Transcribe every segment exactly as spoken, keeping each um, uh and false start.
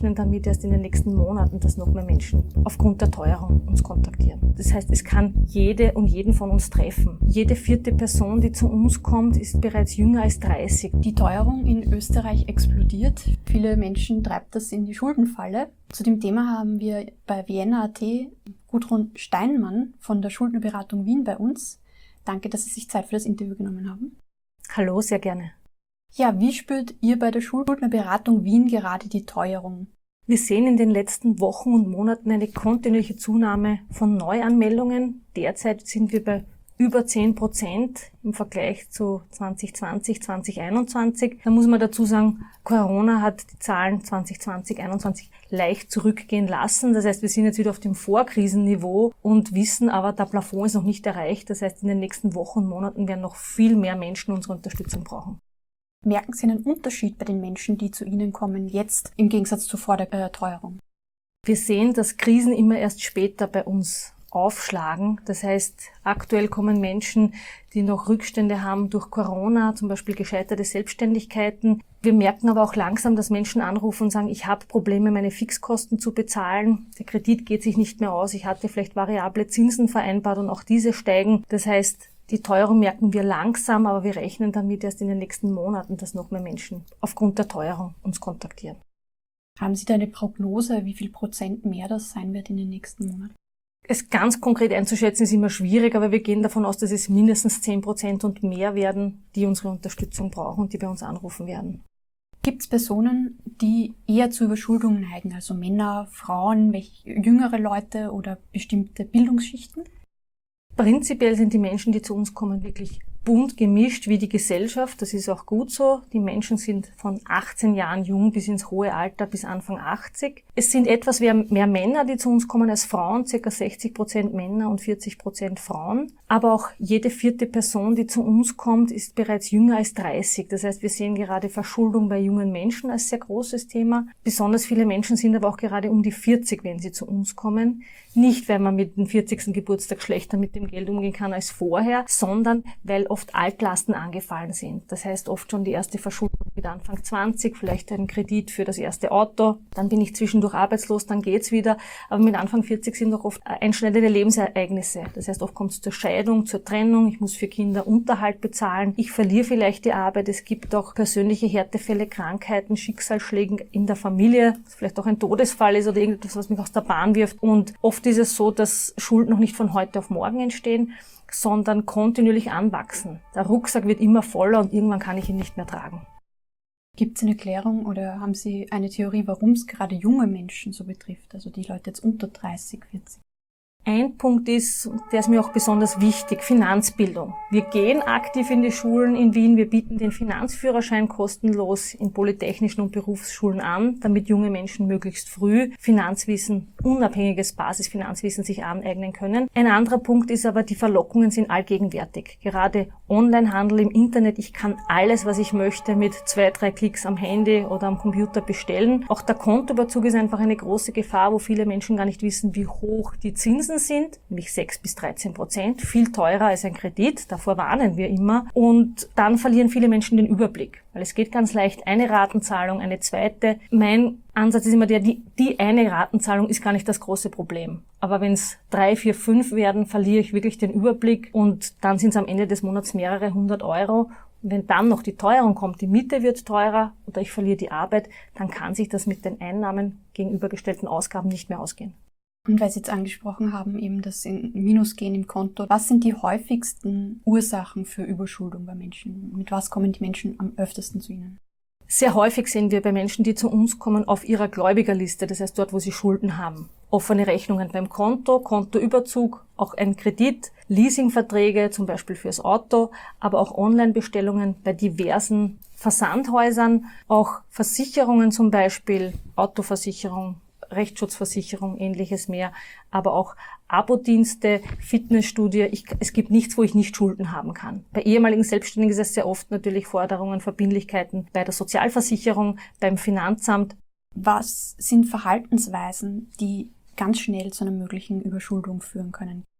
damit erst in den nächsten Monaten, dass noch mehr Menschen aufgrund der Teuerung uns kontaktieren. Das heißt, es kann jede und jeden von uns treffen. Jede vierte Person, die zu uns kommt, ist bereits jünger als dreißig. Die Teuerung in Österreich explodiert. Viele Menschen treibt das in die Schuldenfalle. Zu dem Thema haben wir bei Vienna Punkt at Gudrun Steinmann von der Schuldnerberatung Wien bei uns. Danke, dass Sie sich Zeit für das Interview genommen haben. Hallo, sehr gerne. Ja, wie spürt ihr bei der Schuldnerberatung Wien gerade die Teuerung? Wir sehen in den letzten Wochen und Monaten eine kontinuierliche Zunahme von Neuanmeldungen. Derzeit sind wir bei über zehn Prozent im Vergleich zu zwanzig zwanzig, zwanzig einundzwanzig. Da muss man dazu sagen, Corona hat die Zahlen zwanzig zwanzig, einundzwanzig leicht zurückgehen lassen. Das heißt, wir sind jetzt wieder auf dem Vorkrisenniveau und wissen aber, der Plafond ist noch nicht erreicht. Das heißt, in den nächsten Wochen und Monaten werden noch viel mehr Menschen unsere Unterstützung brauchen. Merken Sie einen Unterschied bei den Menschen, die zu Ihnen kommen, jetzt im Gegensatz zu vor der äh, Teuerung? Wir sehen, dass Krisen immer erst später bei uns aufschlagen. Das heißt, aktuell kommen Menschen, die noch Rückstände haben durch Corona, zum Beispiel gescheiterte Selbstständigkeiten. Wir merken aber auch langsam, dass Menschen anrufen und sagen, ich habe Probleme, meine Fixkosten zu bezahlen. Der Kredit geht sich nicht mehr aus. Ich hatte vielleicht variable Zinsen vereinbart und auch diese steigen. Das heißt, die Teuerung merken wir langsam, aber wir rechnen damit erst in den nächsten Monaten, dass noch mehr Menschen aufgrund der Teuerung uns kontaktieren. Haben Sie da eine Prognose, wie viel Prozent mehr das sein wird in den nächsten Monaten? Es ganz konkret einzuschätzen ist immer schwierig, aber wir gehen davon aus, dass es mindestens zehn Prozent und mehr werden, die unsere Unterstützung brauchen und die bei uns anrufen werden. Gibt es Personen, die eher zu Überschuldungen neigen, also Männer, Frauen, welche, jüngere Leute oder bestimmte Bildungsschichten? Prinzipiell sind die Menschen, die zu uns kommen, wirklich bunt gemischt wie die Gesellschaft. Das ist auch gut so. Die Menschen sind von achtzehn Jahren jung bis ins hohe Alter, bis Anfang achtzig. Es sind etwas mehr, mehr Männer, die zu uns kommen als Frauen, ca. sechzig Prozent Männer und vierzig Prozent Frauen. Aber auch jede vierte Person, die zu uns kommt, ist bereits jünger als dreißig. Das heißt, wir sehen gerade Verschuldung bei jungen Menschen als sehr großes Thema. Besonders viele Menschen sind aber auch gerade um die vierzig, wenn sie zu uns kommen. Nicht, weil man mit dem vierzigsten Geburtstag schlechter mit dem Geld umgehen kann als vorher, sondern weil oft Altlasten angefallen sind. Das heißt oft schon die erste Verschuldung mit Anfang zwanzig, vielleicht ein Kredit für das erste Auto, dann bin ich zwischendurch arbeitslos, dann geht's wieder. Aber mit Anfang vierzig sind auch oft einschneidende Lebensereignisse. Das heißt, oft kommt es zur Scheidung, zur Trennung, ich muss für Kinder Unterhalt bezahlen, ich verliere vielleicht die Arbeit, es gibt auch persönliche Härtefälle, Krankheiten, Schicksalsschläge in der Familie, was vielleicht auch ein Todesfall ist oder irgendetwas, was mich aus der Bahn wirft. Und oft ist es so, dass Schulden noch nicht von heute auf morgen entstehen, sondern kontinuierlich anwachsen. Der Rucksack wird immer voller und irgendwann kann ich ihn nicht mehr tragen. Gibt es eine Erklärung oder haben Sie eine Theorie, warum es gerade junge Menschen so betrifft, also die Leute jetzt unter dreißig, vierzig? Ein Punkt ist, der ist mir auch besonders wichtig, Finanzbildung. Wir gehen aktiv in die Schulen in Wien, wir bieten den Finanzführerschein kostenlos in polytechnischen und Berufsschulen an, damit junge Menschen möglichst früh Finanzwissen, unabhängiges Basisfinanzwissen sich aneignen können. Ein anderer Punkt ist aber, die Verlockungen sind allgegenwärtig. Gerade Onlinehandel im Internet, ich kann alles, was ich möchte, mit zwei, drei Klicks am Handy oder am Computer bestellen. Auch der Kontoüberzug ist einfach eine große Gefahr, wo viele Menschen gar nicht wissen, wie hoch die Zinsen sind, nämlich sechs bis dreizehn Prozent, viel teurer als ein Kredit, davor warnen wir immer. Und dann verlieren viele Menschen den Überblick, weil es geht ganz leicht, eine Ratenzahlung, eine zweite. Mein Ansatz ist immer der, die, die eine Ratenzahlung ist gar nicht das große Problem. Aber wenn es drei, vier, fünf werden, verliere ich wirklich den Überblick und dann sind es am Ende des Monats mehrere hundert Euro. Und wenn dann noch die Teuerung kommt, die Miete wird teurer oder ich verliere die Arbeit, dann kann sich das mit den Einnahmen gegenübergestellten Ausgaben nicht mehr ausgehen. Und weil Sie jetzt angesprochen haben, eben das in Minus gehen im Konto, was sind die häufigsten Ursachen für Überschuldung bei Menschen? Mit was kommen die Menschen am öftesten zu Ihnen? Sehr häufig sehen wir bei Menschen, die zu uns kommen, auf ihrer Gläubigerliste, das heißt dort, wo sie Schulden haben. Offene Rechnungen beim Konto, Kontoüberzug, auch ein Kredit, Leasingverträge, zum Beispiel fürs Auto, aber auch Online-Bestellungen bei diversen Versandhäusern, auch Versicherungen zum Beispiel, Autoversicherung, Rechtsschutzversicherung, ähnliches mehr, aber auch Abo-Dienste, Fitnessstudio. Ich, es gibt nichts, wo ich nicht Schulden haben kann. Bei ehemaligen Selbstständigen ist es sehr oft natürlich Forderungen, Verbindlichkeiten bei der Sozialversicherung, beim Finanzamt. Was sind Verhaltensweisen, die ganz schnell zu einer möglichen Überschuldung führen können?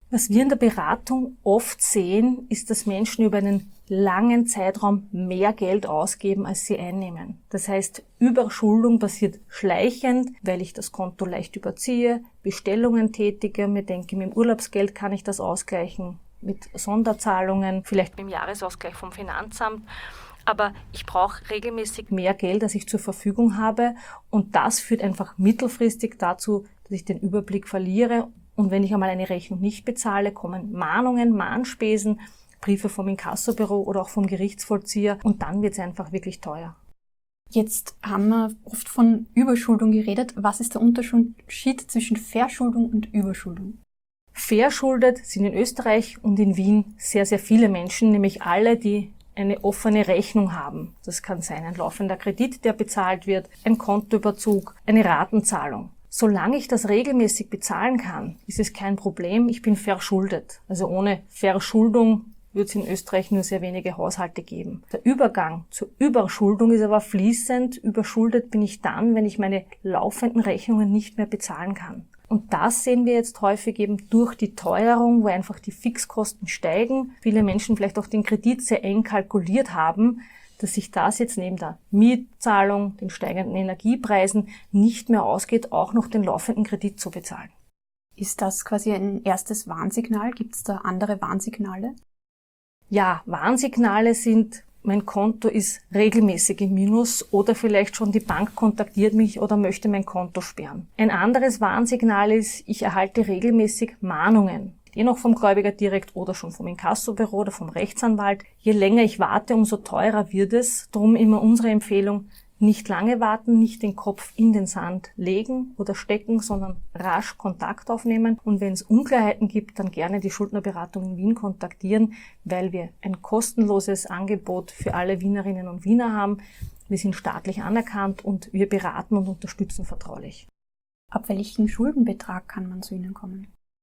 Was wir in der Beratung oft sehen, ist, dass Menschen über einen langen Zeitraum mehr Geld ausgeben, als sie einnehmen. Das heißt, Überschuldung passiert schleichend, weil ich das Konto leicht überziehe, Bestellungen tätige, mir denke, mit dem Urlaubsgeld kann ich das ausgleichen, mit Sonderzahlungen, vielleicht mit dem Jahresausgleich vom Finanzamt. Aber ich brauche regelmäßig mehr Geld, als ich zur Verfügung habe. Und das führt einfach mittelfristig dazu, dass ich den Überblick verliere. Und wenn ich einmal eine Rechnung nicht bezahle, kommen Mahnungen, Mahnspesen, Briefe vom Inkassobüro oder auch vom Gerichtsvollzieher. Und dann wird es einfach wirklich teuer. Jetzt haben wir oft von Überschuldung geredet. Was ist der Unterschied zwischen Verschuldung und Überschuldung? Verschuldet sind in Österreich und in Wien sehr, sehr viele Menschen, nämlich alle, die eine offene Rechnung haben. Das kann sein ein laufender Kredit, der bezahlt wird, ein Kontoüberzug, eine Ratenzahlung. Solange ich das regelmäßig bezahlen kann, ist es kein Problem. Ich bin verschuldet. Also ohne Verschuldung wird es in Österreich nur sehr wenige Haushalte geben. Der Übergang zur Überschuldung ist aber fließend. Überschuldet bin ich dann, wenn ich meine laufenden Rechnungen nicht mehr bezahlen kann. Und das sehen wir jetzt häufig eben durch die Teuerung, wo einfach die Fixkosten steigen. Viele Menschen vielleicht auch den Kredit sehr eng kalkuliert haben, dass sich das jetzt neben der Mietzahlung, den steigenden Energiepreisen nicht mehr ausgeht, auch noch den laufenden Kredit zu bezahlen. Ist das quasi ein erstes Warnsignal? Gibt es da andere Warnsignale? Ja, Warnsignale sind, mein Konto ist regelmäßig im Minus oder vielleicht schon die Bank kontaktiert mich oder möchte mein Konto sperren. Ein anderes Warnsignal ist, ich erhalte regelmäßig Mahnungen. Je noch vom Gläubiger direkt oder schon vom Inkassobüro oder vom Rechtsanwalt. Je länger ich warte, umso teurer wird es. Darum immer unsere Empfehlung, nicht lange warten, nicht den Kopf in den Sand legen oder stecken, sondern rasch Kontakt aufnehmen. Und wenn es Unklarheiten gibt, dann gerne die Schuldnerberatung in Wien kontaktieren, weil wir ein kostenloses Angebot für alle Wienerinnen und Wiener haben. Wir sind staatlich anerkannt und wir beraten und unterstützen vertraulich. Ab welchem Schuldenbetrag kann man zu Ihnen kommen?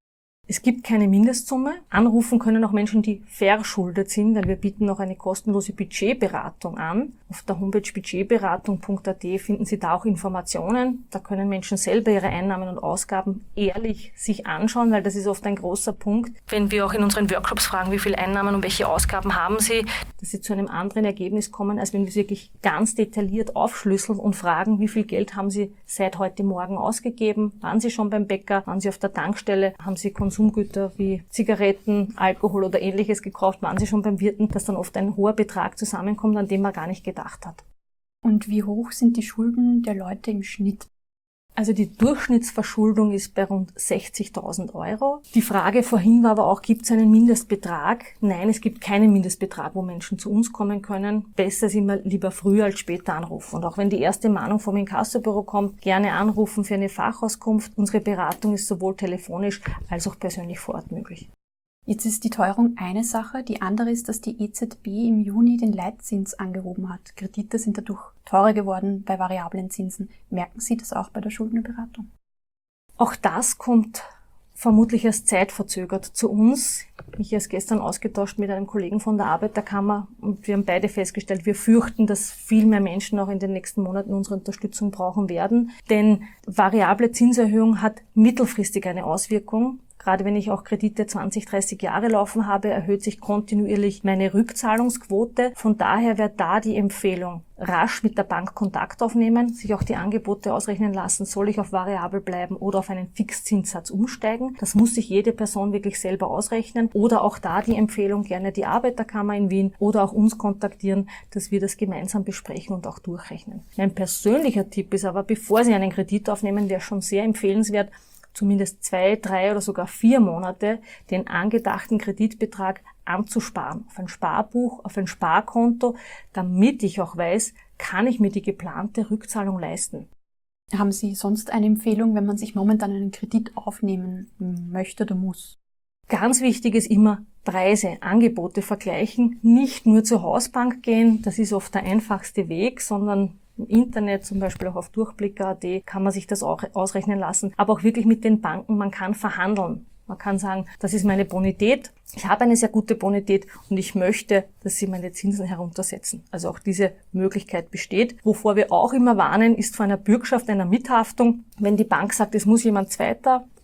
Es gibt keine Mindestsumme. Anrufen können auch Menschen, die verschuldet sind, weil wir bieten noch eine kostenlose Budgetberatung an. Auf der Homepage budgetberatung punkt a t finden Sie da auch Informationen. Da können Menschen selber ihre Einnahmen und Ausgaben ehrlich sich anschauen, weil das ist oft ein großer Punkt. Wenn wir auch in unseren Workshops fragen, wie viele Einnahmen und welche Ausgaben haben Sie, dass Sie zu einem anderen Ergebnis kommen, als wenn wir es wirklich ganz detailliert aufschlüsseln und fragen, wie viel Geld haben Sie seit heute Morgen ausgegeben? Waren Sie schon beim Bäcker? Waren Sie auf der Tankstelle? Haben Sie Konsumgüter wie Zigaretten, Alkohol oder Ähnliches gekauft? Waren Sie schon beim Wirten? Dass dann oft ein hoher Betrag zusammenkommt, an den man gar nicht gedacht hat. Und wie hoch sind die Schulden der Leute im Schnitt? Also die Durchschnittsverschuldung ist bei rund sechzigtausend Euro. Die Frage vorhin war aber auch, gibt es einen Mindestbetrag? Nein, es gibt keinen Mindestbetrag, wo Menschen zu uns kommen können. Besser ist immer lieber früher als später anrufen. Und auch wenn die erste Mahnung vom Inkassobüro kommt, gerne anrufen für eine Fachauskunft. Unsere Beratung ist sowohl telefonisch als auch persönlich vor Ort möglich. Jetzt ist die Teuerung eine Sache. Die andere ist, dass die E Z B im Juni den Leitzins angehoben hat. Kredite sind dadurch teurer geworden bei variablen Zinsen. Merken Sie das auch bei der Schuldnerberatung? Auch das kommt vermutlich erst zeitverzögert zu uns. Ich habe es gestern ausgetauscht mit einem Kollegen von der Arbeiterkammer und wir haben beide festgestellt, wir fürchten, dass viel mehr Menschen auch in den nächsten Monaten unsere Unterstützung brauchen werden. Denn variable Zinserhöhung hat mittelfristig eine Auswirkung. Gerade wenn ich auch Kredite zwanzig, dreißig Jahre laufen habe, erhöht sich kontinuierlich meine Rückzahlungsquote. Von daher wäre da die Empfehlung, rasch mit der Bank Kontakt aufnehmen, sich auch die Angebote ausrechnen lassen, soll ich auf variabel bleiben oder auf einen Fixzinssatz umsteigen. Das muss sich jede Person wirklich selber ausrechnen. Oder auch da die Empfehlung, gerne die Arbeiterkammer in Wien oder auch uns kontaktieren, dass wir das gemeinsam besprechen und auch durchrechnen. Mein persönlicher Tipp ist aber, bevor Sie einen Kredit aufnehmen, wäre schon sehr empfehlenswert, zumindest zwei, drei oder sogar vier Monate den angedachten Kreditbetrag anzusparen. Auf ein Sparbuch, auf ein Sparkonto, damit ich auch weiß, kann ich mir die geplante Rückzahlung leisten. Haben Sie sonst eine Empfehlung, wenn man sich momentan einen Kredit aufnehmen möchte oder muss? Ganz wichtig ist immer Preise, Angebote vergleichen, nicht nur zur Hausbank gehen, das ist oft der einfachste Weg, sondern im Internet, zum Beispiel auch auf durchblick punkt a t, kann man sich das auch ausrechnen lassen. Aber auch wirklich mit den Banken, man kann verhandeln. Man kann sagen, das ist meine Bonität, ich habe eine sehr gute Bonität und ich möchte, dass Sie meine Zinsen heruntersetzen. Also auch diese Möglichkeit besteht. Wovor wir auch immer warnen, ist vor einer Bürgschaft, einer Mithaftung. Wenn die Bank sagt, es muss jemand Zweiter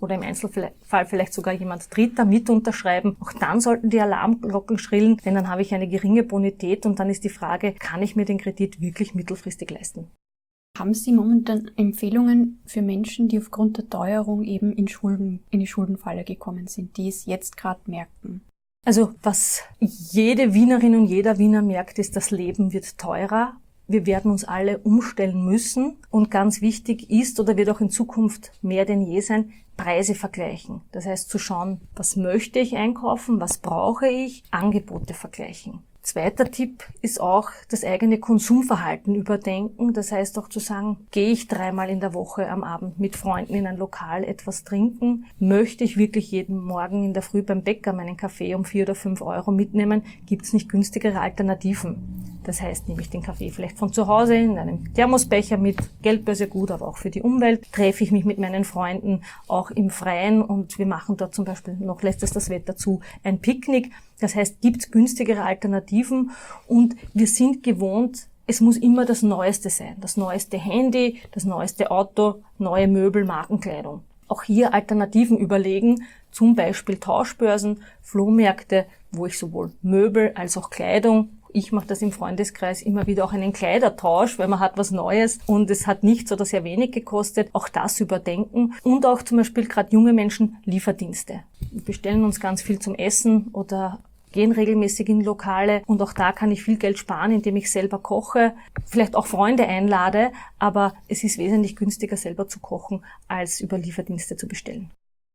oder im Einzelfall vielleicht sogar jemand Dritter mit unterschreiben. Auch dann sollten die Alarmglocken schrillen, denn dann habe ich eine geringe Bonität und dann ist die Frage, kann ich mir den Kredit wirklich mittelfristig leisten? Haben Sie momentan Empfehlungen für Menschen, die aufgrund der Teuerung eben in Schulden, in die Schuldenfalle gekommen sind, die es jetzt gerade merken? Also was jede Wienerin und jeder Wiener merkt, ist, das Leben wird teurer. Wir werden uns alle umstellen müssen und ganz wichtig ist oder wird auch in Zukunft mehr denn je sein, Preise vergleichen. Das heißt zu schauen, was möchte ich einkaufen, was brauche ich, Angebote vergleichen. Zweiter Tipp ist auch das eigene Konsumverhalten überdenken. Das heißt auch zu sagen, gehe ich dreimal in der Woche am Abend mit Freunden in ein Lokal etwas trinken? Möchte ich wirklich jeden Morgen in der Früh beim Bäcker meinen Kaffee um vier oder fünf Euro mitnehmen? Gibt es nicht günstigere Alternativen? Das heißt, nehme ich den Kaffee vielleicht von zu Hause in einem Thermosbecher mit, Geldbörse gut, aber auch für die Umwelt. Treffe ich mich mit meinen Freunden auch im Freien und wir machen dort zum Beispiel, noch lässt es das Wetter zu, ein Picknick. Das heißt, gibt es günstigere Alternativen und wir sind gewohnt, es muss immer das Neueste sein. Das neueste Handy, das neueste Auto, neue Möbel, Markenkleidung. Auch hier Alternativen überlegen, zum Beispiel Tauschbörsen, Flohmärkte, wo ich sowohl Möbel als auch Kleidung, ich mache das im Freundeskreis immer wieder auch einen Kleidertausch, weil man hat was Neues und es hat nichts oder sehr wenig gekostet. Auch das überdenken und auch zum Beispiel gerade junge Menschen Lieferdienste. Wir bestellen uns ganz viel zum Essen oder gehen regelmäßig in Lokale und auch da kann ich viel Geld sparen, indem ich selber koche, vielleicht auch Freunde einlade, aber es ist wesentlich günstiger selber zu kochen, als über Lieferdienste zu bestellen.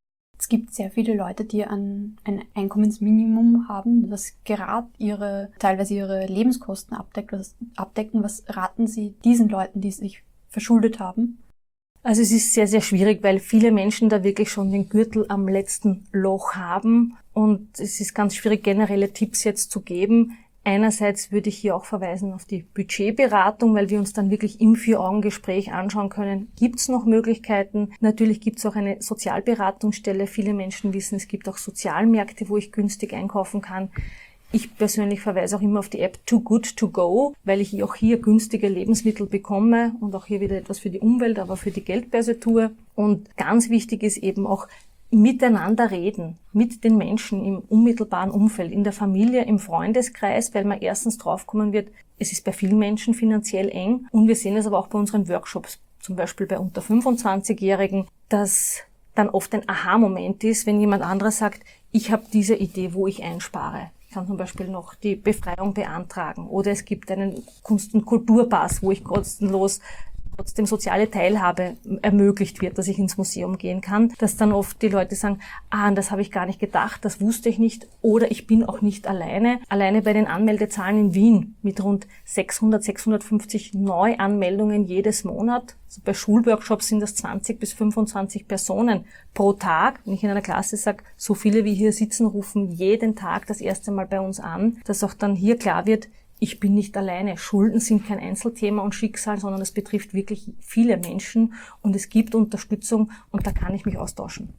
Es gibt sehr viele Leute, die ein, ein Einkommensminimum haben, das gerade ihre, teilweise ihre Lebenskosten abdeckt, was, abdecken. Was raten Sie diesen Leuten, die sich verschuldet haben? Also es ist sehr, sehr schwierig, weil viele Menschen da wirklich schon den Gürtel am letzten Loch haben und es ist ganz schwierig, generelle Tipps jetzt zu geben. Einerseits würde ich hier auch verweisen auf die Budgetberatung, weil wir uns dann wirklich im Vier-Augen-Gespräch anschauen können, gibt es noch Möglichkeiten? Natürlich gibt es auch eine Sozialberatungsstelle. Viele Menschen wissen, es gibt auch Sozialmärkte, wo ich günstig einkaufen kann. Ich persönlich verweise auch immer auf die App Too Good To Go, weil ich auch hier günstige Lebensmittel bekomme und auch hier wieder etwas für die Umwelt, aber für die Geldbörse tue. Und ganz wichtig ist eben auch miteinander reden, mit den Menschen im unmittelbaren Umfeld, in der Familie, im Freundeskreis, weil man erstens draufkommen wird, es ist bei vielen Menschen finanziell eng und wir sehen es aber auch bei unseren Workshops, zum Beispiel bei unter fünfundzwanzigjährigen, dass dann oft ein Aha-Moment ist, wenn jemand anderes sagt, ich habe diese Idee, wo ich einspare. Ich kann zum Beispiel noch die Befreiung beantragen oder es gibt einen Kunst- und Kulturpass, wo ich kostenlos trotzdem soziale Teilhabe ermöglicht wird, dass ich ins Museum gehen kann, dass dann oft die Leute sagen, ah, das habe ich gar nicht gedacht, das wusste ich nicht oder ich bin auch nicht alleine. Alleine bei den Anmeldezahlen in Wien mit rund sechshundert, sechshundertfünfzig Neuanmeldungen jedes Monat. Also bei Schulworkshops sind das zwanzig bis fünfundzwanzig Personen pro Tag. Wenn ich in einer Klasse sage, so viele wie hier sitzen, rufen jeden Tag das erste Mal bei uns an, dass auch dann hier klar wird, ich bin nicht alleine. Schulden sind kein Einzelthema und Schicksal, sondern es betrifft wirklich viele Menschen und es gibt Unterstützung und da kann ich mich austauschen.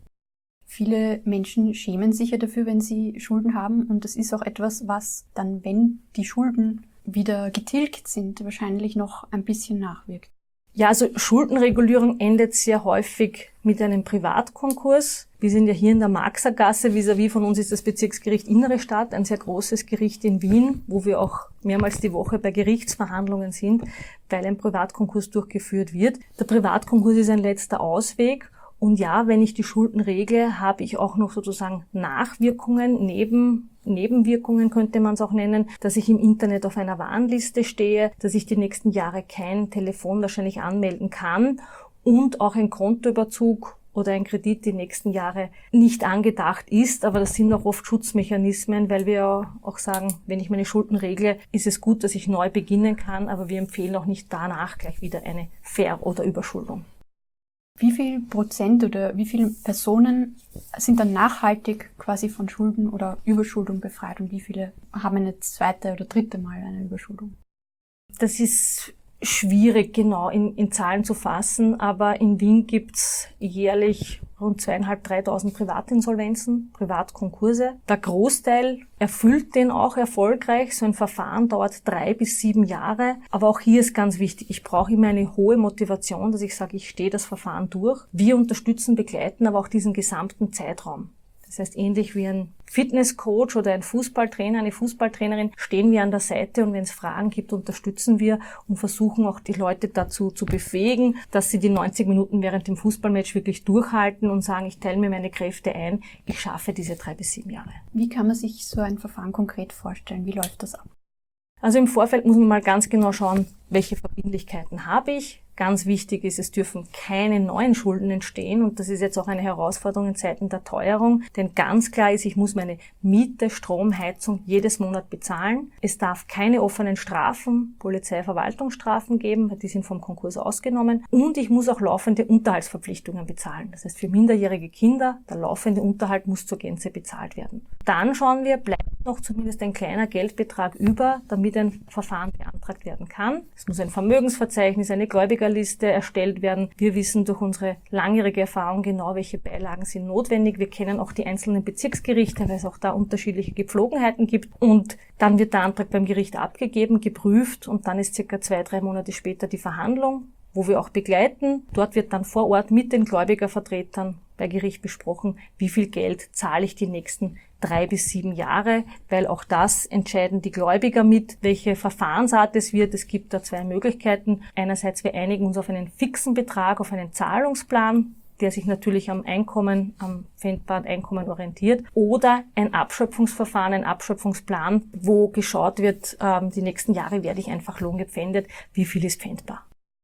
Viele Menschen schämen sich ja dafür, wenn sie Schulden haben und das ist auch etwas, was dann, wenn die Schulden wieder getilgt sind, wahrscheinlich noch ein bisschen nachwirkt. Ja, also Schuldenregulierung endet sehr häufig mit einem Privatkonkurs. Wir sind ja hier in der Marxergasse, vis-à-vis von uns ist das Bezirksgericht Innere Stadt, ein sehr großes Gericht in Wien, wo wir auch mehrmals die Woche bei Gerichtsverhandlungen sind, weil ein Privatkonkurs durchgeführt wird. Der Privatkonkurs ist ein letzter Ausweg. Und ja, wenn ich die Schulden regle, habe ich auch noch sozusagen Nachwirkungen, Neben, Nebenwirkungen könnte man es auch nennen, dass ich im Internet auf einer Warnliste stehe, dass ich die nächsten Jahre kein Telefon wahrscheinlich anmelden kann und auch ein Kontoüberzug oder ein Kredit die nächsten Jahre nicht angedacht ist. Aber das sind auch oft Schutzmechanismen, weil wir auch sagen, wenn ich meine Schulden regle, ist es gut, dass ich neu beginnen kann, aber wir empfehlen auch nicht danach gleich wieder eine Ver- oder Überschuldung. Wie viel Prozent oder wie viele Personen sind dann nachhaltig quasi von Schulden oder Überschuldung befreit und wie viele haben eine zweite oder dritte Mal eine Überschuldung? Das ist schwierig genau in, in Zahlen zu fassen, aber in Wien gibt's jährlich rund zweieinhalb, dreitausend Privatinsolvenzen, Privatkonkurse. Der Großteil erfüllt den auch erfolgreich. So ein Verfahren dauert drei bis sieben Jahre. Aber auch hier ist ganz wichtig, ich brauche immer eine hohe Motivation, dass ich sage, ich stehe das Verfahren durch. Wir unterstützen, begleiten aber auch diesen gesamten Zeitraum. Das heißt, ähnlich wie ein Fitnesscoach oder ein Fußballtrainer, eine Fußballtrainerin, stehen wir an der Seite und wenn es Fragen gibt, unterstützen wir und versuchen auch die Leute dazu zu befähigen, dass sie die neunzig Minuten während dem Fußballmatch wirklich durchhalten und sagen, ich teile mir meine Kräfte ein, ich schaffe diese drei bis sieben Jahre. Wie kann man sich so ein Verfahren konkret vorstellen? Wie läuft das ab? Also im Vorfeld muss man mal ganz genau schauen, welche Verbindlichkeiten habe ich. Ganz wichtig ist, es dürfen keine neuen Schulden entstehen und das ist jetzt auch eine Herausforderung in Zeiten der Teuerung, denn ganz klar ist, ich muss meine Miete, Strom, Heizung jedes Monat bezahlen. Es darf keine offenen Strafen, Polizeiverwaltungsstrafen geben, weil die sind vom Konkurs ausgenommen und ich muss auch laufende Unterhaltsverpflichtungen bezahlen. Das heißt, für minderjährige Kinder, der laufende Unterhalt muss zur Gänze bezahlt werden. Dann schauen wir, bleibt noch zumindest ein kleiner Geldbetrag über, damit ein Verfahren beantragt werden kann. Es muss ein Vermögensverzeichnis, eine Gläubigerliste erstellt werden. Wir wissen durch unsere langjährige Erfahrung genau, welche Beilagen sind notwendig. Wir kennen auch die einzelnen Bezirksgerichte, weil es auch da unterschiedliche Gepflogenheiten gibt. Und dann wird der Antrag beim Gericht abgegeben, geprüft und dann ist circa zwei, drei Monate später die Verhandlung, wo wir auch begleiten. Dort wird dann vor Ort mit den Gläubigervertretern bei Gericht besprochen, wie viel Geld zahle ich die nächsten drei bis sieben Jahre, weil auch das entscheiden die Gläubiger mit, welche Verfahrensart es wird. Es gibt da zwei Möglichkeiten. Einerseits, wir einigen uns auf einen fixen Betrag, auf einen Zahlungsplan, der sich natürlich am Einkommen, am pfändbaren Einkommen orientiert, oder ein Abschöpfungsverfahren, ein Abschöpfungsplan, wo geschaut wird, ähm, die nächsten Jahre werde ich einfach lohngepfändet, wie viel ist pfändbar.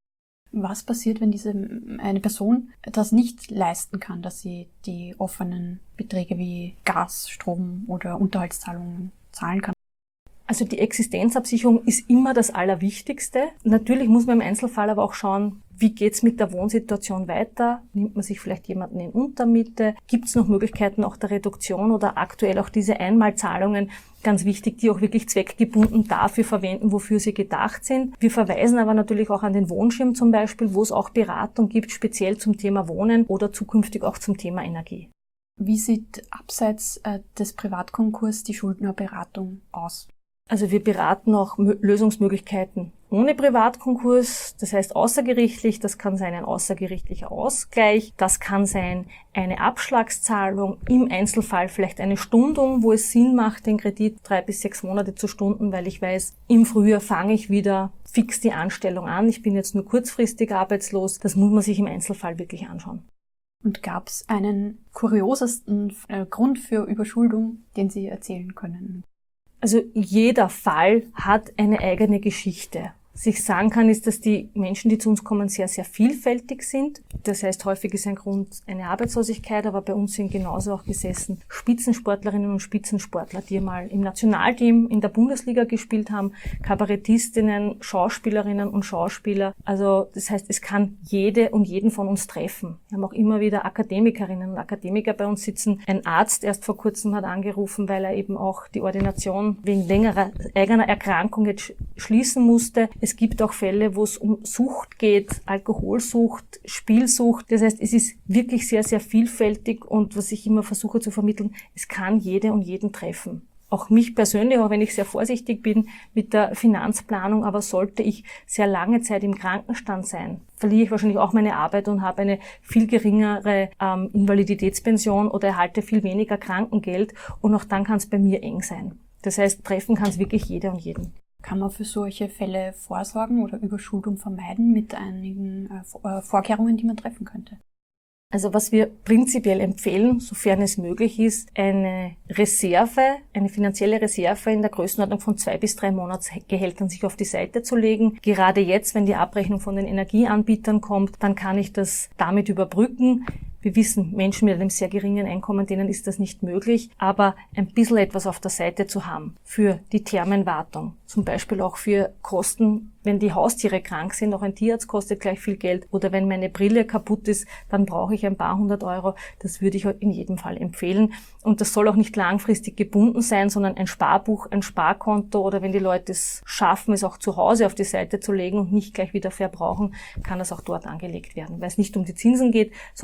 Was passiert, wenn diese eine Person das nicht leisten kann, dass sie die offenen Beträge wie Gas, Strom oder Unterhaltszahlungen zahlen kann? Also die Existenzabsicherung ist immer das Allerwichtigste. Natürlich muss man im Einzelfall aber auch schauen, wie geht's mit der Wohnsituation weiter? Nimmt man sich vielleicht jemanden in Untermiete? Gibt es noch Möglichkeiten auch der Reduktion oder aktuell auch diese Einmalzahlungen, ganz wichtig, die auch wirklich zweckgebunden dafür verwenden, wofür sie gedacht sind. Wir verweisen aber natürlich auch an den Wohnschirm zum Beispiel, wo es auch Beratung gibt, speziell zum Thema Wohnen oder zukünftig auch zum Thema Energie. Wie sieht abseits äh, des Privatkonkurs die Schuldnerberatung aus? Also wir beraten auch Lösungsmöglichkeiten ohne Privatkonkurs, das heißt außergerichtlich, das kann sein ein außergerichtlicher Ausgleich, das kann sein eine Abschlagszahlung, im Einzelfall vielleicht eine Stundung, wo es Sinn macht, den Kredit drei bis sechs Monate zu stunden, weil ich weiß, im Frühjahr fange ich wieder fix die Anstellung an, ich bin jetzt nur kurzfristig arbeitslos, das muss man sich im Einzelfall wirklich anschauen. Und gab es einen kuriosesten äh, Grund für Überschuldung, den Sie erzählen können? Also jeder Fall hat eine eigene Geschichte. Was ich sagen kann, ist, dass die Menschen, die zu uns kommen, sehr, sehr vielfältig sind. Das heißt, häufig ist ein Grund eine Arbeitslosigkeit, aber bei uns sind genauso auch gesessen Spitzensportlerinnen und Spitzensportler, die mal im Nationalteam in der Bundesliga gespielt haben, Kabarettistinnen, Schauspielerinnen und Schauspieler. Also das heißt, es kann jede und jeden von uns treffen. Wir haben auch immer wieder Akademikerinnen und Akademiker bei uns sitzen. Ein Arzt erst vor kurzem hat angerufen, weil er eben auch die Ordination wegen längerer eigener Erkrankung jetzt schließen musste. Es gibt auch Fälle, wo es um Sucht geht, Alkoholsucht, Spielsucht. Das heißt, es ist wirklich sehr, sehr vielfältig und was ich immer versuche zu vermitteln, es kann jede und jeden treffen. Auch mich persönlich, auch wenn ich sehr vorsichtig bin mit der Finanzplanung, aber sollte ich sehr lange Zeit im Krankenstand sein, verliere ich wahrscheinlich auch meine Arbeit und habe eine viel geringere ähm, Invaliditätspension oder erhalte viel weniger Krankengeld und auch dann kann es bei mir eng sein. Das heißt, treffen kann es wirklich jeder und jeden. Kann man für solche Fälle vorsorgen oder Überschuldung vermeiden mit einigen äh, Vorkehrungen, die man treffen könnte? Also was wir prinzipiell empfehlen, sofern es möglich ist, eine Reserve, eine finanzielle Reserve in der Größenordnung von zwei bis drei Monatsgehältern sich auf die Seite zu legen. Gerade jetzt, wenn die Abrechnung von den Energieanbietern kommt, dann kann ich das damit überbrücken. Wir wissen, Menschen mit einem sehr geringen Einkommen, denen ist das nicht möglich, aber ein bisschen etwas auf der Seite zu haben für die Thermenwartung, zum Beispiel auch für Kosten, wenn die Haustiere krank sind, auch ein Tierarzt kostet gleich viel Geld, oder wenn meine Brille kaputt ist, dann brauche ich ein paar hundert Euro, das würde ich in jedem Fall empfehlen. Und das soll auch nicht langfristig gebunden sein, sondern ein Sparbuch, ein Sparkonto, oder wenn die Leute es schaffen, es auch zu Hause auf die Seite zu legen und nicht gleich wieder verbrauchen, kann das auch dort angelegt werden, weil es nicht um die Zinsen geht, sondern einfach um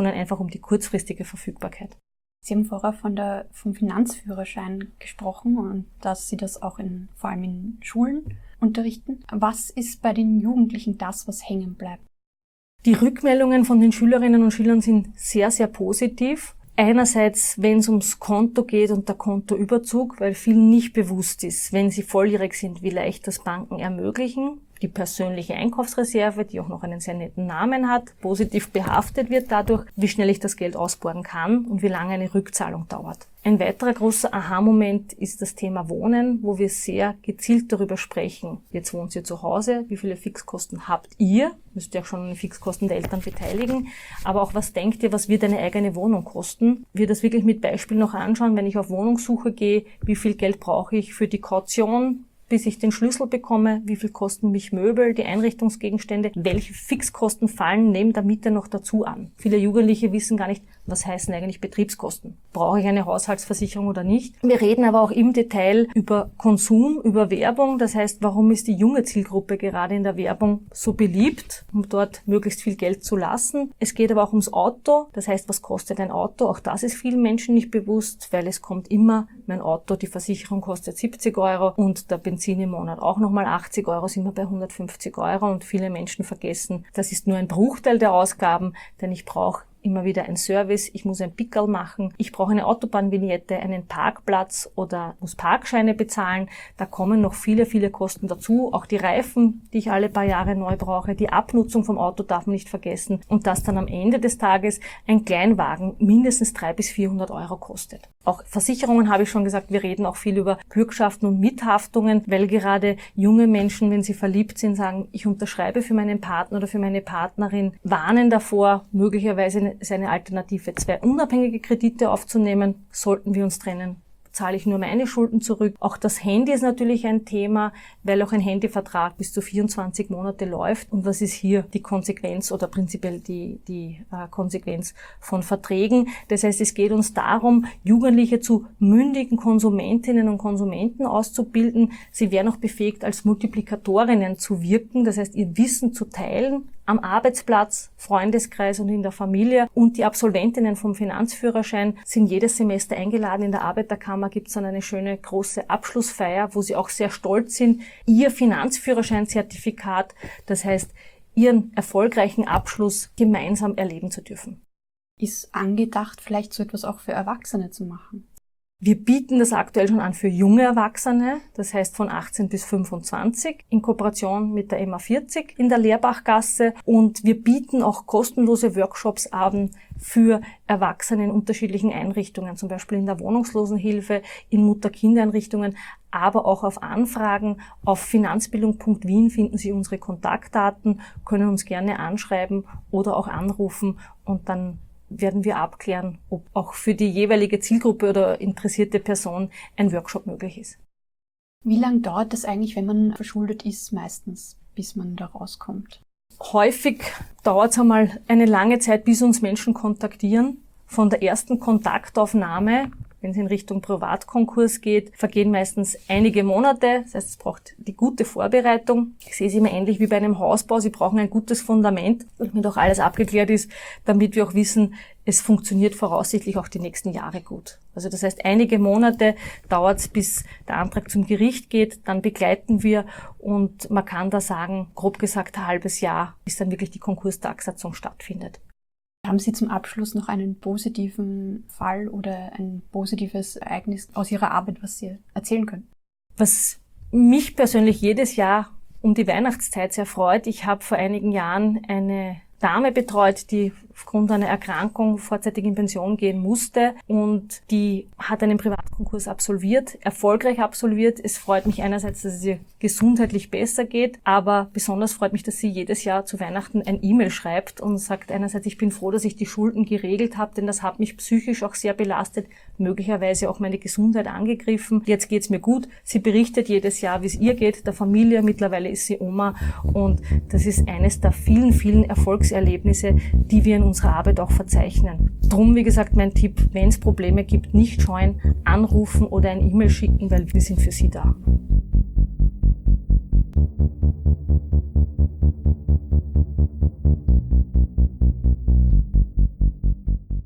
die kurzfristige Verfügbarkeit. Sie haben vorher von der, vom Finanzführerschein gesprochen und dass Sie das auch in, vor allem in Schulen unterrichten. Was ist bei den Jugendlichen das, was hängen bleibt? Die Rückmeldungen von den Schülerinnen und Schülern sind sehr, sehr positiv. Einerseits, wenn es ums Konto geht und der Kontoüberzug, weil vielen nicht bewusst ist, wenn sie volljährig sind, wie leicht das Banken ermöglichen. Die persönliche Einkaufsreserve, die auch noch einen sehr netten Namen hat, positiv behaftet wird dadurch, wie schnell ich das Geld ausborgen kann und wie lange eine Rückzahlung dauert. Ein weiterer großer Aha-Moment ist das Thema Wohnen, wo wir sehr gezielt darüber sprechen. Jetzt wohnt ihr zu Hause, wie viele Fixkosten habt ihr? Müsst ihr auch schon an den Fixkosten der Eltern beteiligen. Aber auch, was denkt ihr, was wird eine eigene Wohnung kosten? Wir das wirklich mit Beispiel noch anschauen, wenn ich auf Wohnungssuche gehe, wie viel Geld brauche ich für die Kaution, bis ich den Schlüssel bekomme, wie viel kosten mich Möbel, die Einrichtungsgegenstände, welche Fixkosten fallen neben der Miete noch dazu an. Viele Jugendliche wissen gar nicht, was heißen eigentlich Betriebskosten. Brauche ich eine Haushaltsversicherung oder nicht? Wir reden aber auch im Detail über Konsum, über Werbung. Das heißt, warum ist die junge Zielgruppe gerade in der Werbung so beliebt, um dort möglichst viel Geld zu lassen? Es geht aber auch ums Auto. Das heißt, was kostet ein Auto? Auch das ist vielen Menschen nicht bewusst, weil es kommt immer, mein Auto, die Versicherung kostet siebzig Euro und der Benzin im Monat auch nochmal achtzig Euro, sind wir bei hundertfünfzig Euro und viele Menschen vergessen, das ist nur ein Bruchteil der Ausgaben, denn ich brauche immer wieder ein Service, ich muss ein Pickerl machen, ich brauche eine Autobahnvignette, einen Parkplatz oder muss Parkscheine bezahlen. Da kommen noch viele, viele Kosten dazu. Auch die Reifen, die ich alle paar Jahre neu brauche, die Abnutzung vom Auto darf man nicht vergessen und dass dann am Ende des Tages ein Kleinwagen mindestens dreihundert bis vierhundert Euro kostet. Auch Versicherungen habe ich schon gesagt, wir reden auch viel über Bürgschaften und Mithaftungen, weil gerade junge Menschen, wenn sie verliebt sind, sagen, ich unterschreibe für meinen Partner oder für meine Partnerin, warnen davor, möglicherweise seine Alternative, zwei unabhängige Kredite aufzunehmen, sollten wir uns trennen. Zahle ich nur meine Schulden zurück. Auch das Handy ist natürlich ein Thema, weil auch ein Handyvertrag bis zu vierundzwanzig Monate läuft. Und was ist hier die Konsequenz oder prinzipiell die, die äh, Konsequenz von Verträgen? Das heißt, es geht uns darum, Jugendliche zu mündigen Konsumentinnen und Konsumenten auszubilden. Sie werden auch befähigt, als Multiplikatorinnen zu wirken. Das heißt, ihr Wissen zu teilen, am Arbeitsplatz, Freundeskreis und in der Familie. Und die Absolventinnen vom Finanzführerschein sind jedes Semester eingeladen. In der Arbeiterkammer gibt es dann eine schöne große Abschlussfeier, wo sie auch sehr stolz sind, ihr Finanzführerschein-Zertifikat, das heißt, ihren erfolgreichen Abschluss gemeinsam erleben zu dürfen. Ist angedacht, vielleicht so etwas auch für Erwachsene zu machen? Wir bieten das aktuell schon an für junge Erwachsene, das heißt von achtzehn bis fünfundzwanzig, in Kooperation mit der M A vierzig in der Lehrbachgasse. Und wir bieten auch kostenlose Workshops an für Erwachsene in unterschiedlichen Einrichtungen, zum Beispiel in der Wohnungslosenhilfe, in Mutter-Kind-Einrichtungen, aber auch auf Anfragen. Auf finanzbildung punkt wien finden Sie unsere Kontaktdaten, können uns gerne anschreiben oder auch anrufen und dann werden wir abklären, ob auch für die jeweilige Zielgruppe oder interessierte Person ein Workshop möglich ist. Wie lange dauert das eigentlich, wenn man verschuldet ist, meistens, bis man da rauskommt? Häufig dauert es einmal eine lange Zeit, bis uns Menschen kontaktieren. Von der ersten Kontaktaufnahme, wenn es in Richtung Privatkonkurs geht, vergehen meistens einige Monate. Das heißt, es braucht die gute Vorbereitung. Ich sehe es immer ähnlich wie bei einem Hausbau. Sie brauchen ein gutes Fundament, damit auch alles abgeklärt ist, damit wir auch wissen, es funktioniert voraussichtlich auch die nächsten Jahre gut. Also das heißt, einige Monate dauert es, bis der Antrag zum Gericht geht. Dann begleiten wir und man kann da sagen, grob gesagt ein halbes Jahr, bis dann wirklich die Konkurstagsatzung stattfindet. Haben Sie zum Abschluss noch einen positiven Fall oder ein positives Ereignis aus Ihrer Arbeit, was Sie erzählen können? Was mich persönlich jedes Jahr um die Weihnachtszeit sehr freut, ich habe vor einigen Jahren eine Dame betreut, die aufgrund einer Erkrankung vorzeitig in Pension gehen musste und die hat einen Privatkonkurs absolviert, erfolgreich absolviert. Es freut mich einerseits, dass es ihr gesundheitlich besser geht, aber besonders freut mich, dass sie jedes Jahr zu Weihnachten ein E-Mail schreibt und sagt einerseits, ich bin froh, dass ich die Schulden geregelt habe, denn das hat mich psychisch auch sehr belastet, möglicherweise auch meine Gesundheit angegriffen. Jetzt geht's mir gut. Sie berichtet jedes Jahr, wie es ihr geht, der Familie. Mittlerweile ist sie Oma und das ist eines der vielen, vielen Erfolgserlebnisse, die wir in unserer Arbeit auch verzeichnen. Drum, wie gesagt, mein Tipp, wenn es Probleme gibt, nicht scheuen, anrufen oder ein E-Mail schicken, weil wir sind für Sie da.